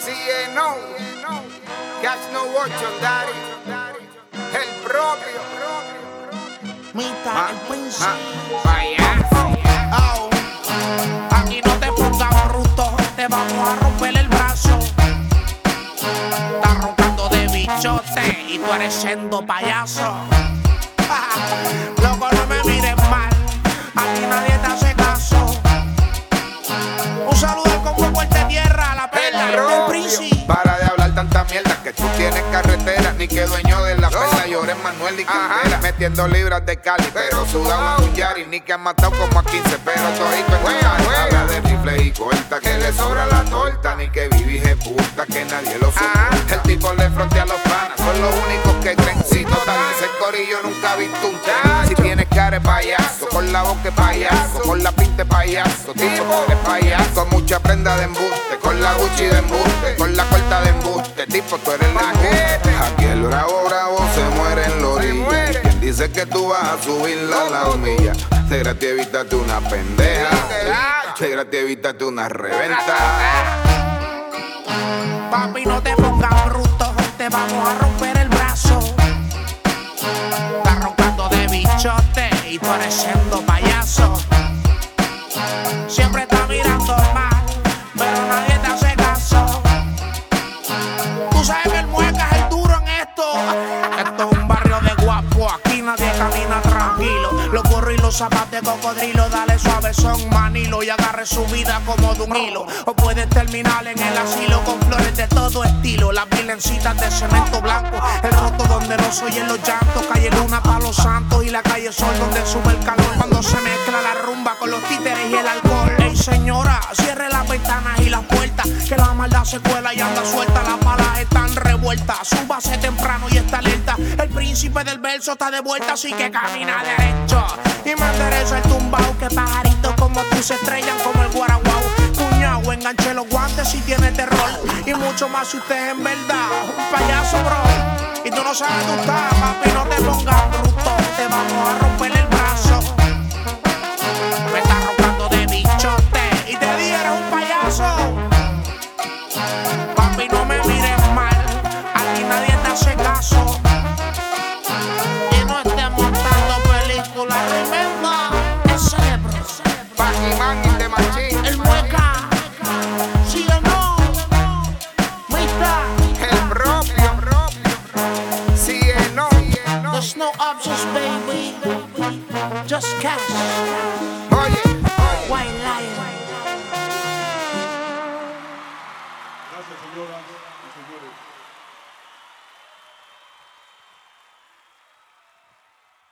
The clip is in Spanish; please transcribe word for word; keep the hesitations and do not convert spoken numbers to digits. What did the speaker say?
C N O, Cash No Ocho, Daddy, el propio. Mita, el príncipe. Payaso. Oh. Aquí no te pongas bruto, te vamos a romper el brazo. Estás roncando de bichote y tú eres siendo payaso. Loco, no me mires mal, aquí nadie te hace caso. Un saludo al combo Puerta Tierra, a la perla, el príncipe. Para de hablar tanta mierda que tú tienes carretera, ni que dueño de la perla llores Manuel ni Candela. Metiendo libras de Cali, pero sudado en un Yari, ni que han matado como a quince, pero todito en el Cali. Habla de rifle y corta, que le sobra la torta, ni que vivije puta, que nadie lo soporta. El tipo le frontea a los panas, son los únicos que creen. Si total ese corillo nunca ha visto un tren. Si tienes cara de payaso, con la boca de payaso, con la pinta de payaso, tipo de payaso, mucha prenda de embuste, con la Gucci de embuste, con la corta de embuste, tipo tú eres la gente. Aquí el bravo bravo se muere en la orilla. Y quien dice que tú vas a subirla a la humilla, de gratis evítate una pendeja, de gratis evítate una reventa. Papi, no te pongas bruto, te vamos a romper el brazo. Estás roncando de bichote y tú eres siendo payaso. Siempre estás mirando mal, pero nadie te hace caso. Tú sabes que el mueca es el duro en esto. Esto es un barrio de guapo, aquí nadie camina tranquilo. Los gorros y los zapatos de cocodrilo, dale suave son manilo y agarre su vida como de un hilo. O puedes terminar en el asilo con flores de todo estilo. Las virgencitas de cemento blanco, el roto donde no soy en los llantos. Calle Luna pa' los santos y la calle Sol donde sube el calor. Cuando se mezcla la rumba con los títeres y el alcohol. Ey señora, cierre las ventanas y las puertas, que la maldad se cuela y anda suelta. Las balas están revueltas, súbase temprano y está alerta. El príncipe del verso está de vuelta, así que camina derecho y me endereza el tumbao. Que pajaritos como tú se estrellan como el guaraguao. Cuñao, enganche los guantes si tiene terror, y mucho más si usted es en verdad un payaso, bro. Y tú no sabes tú estás, papi, no te pongas bruto, te vamos a romper el brazo. Me estás roncando de bichote y te di eres un payaso. Papi, no me mires mal, aquí nadie te hace caso. Y no estés montando películas, remember, es cerebro. Pac-Man in the machine. El mueca, sí o no, Mita, El propio, C N O. there's no options, baby, just cash. Oye, White Lion. Gracias, señoras y señores.